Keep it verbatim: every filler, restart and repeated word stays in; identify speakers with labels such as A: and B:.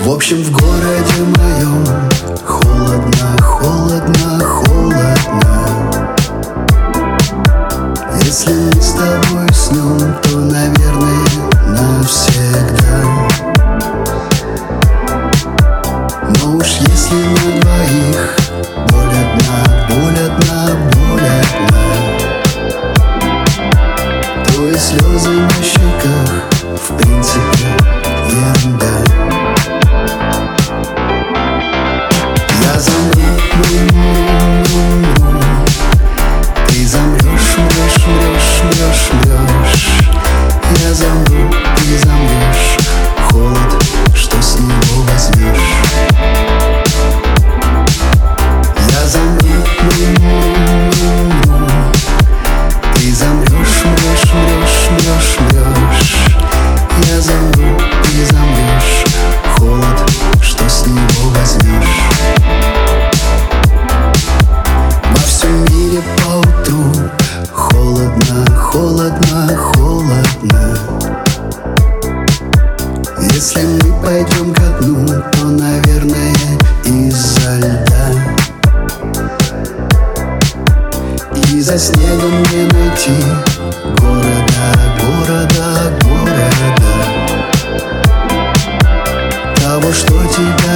A: В общем, в городе моем холодно, холодно, холодно. Если мы с тобой уснем, то, наверное, навсегда. Но уж если на двоих боль одна, боль одна, боль одна, то и слезы на щеках в принципе ерунда. Я замру, ты замрешь, мрешь, мрешь, мрешь, мрешь. Я замру, ты замрешь. Холод, что с него возьмешь? Я замру, ты замрешь, мрешь, мрешь, мрешь, мрешь. Я замру, ты замрешь. Холод, что с него возьмешь? Во всем мире поутру холодно, холодно, холодно. Если мы пойдем ко дну, то, наверное, из-за льда. И за снегом не найти города, города, города, того, что тебя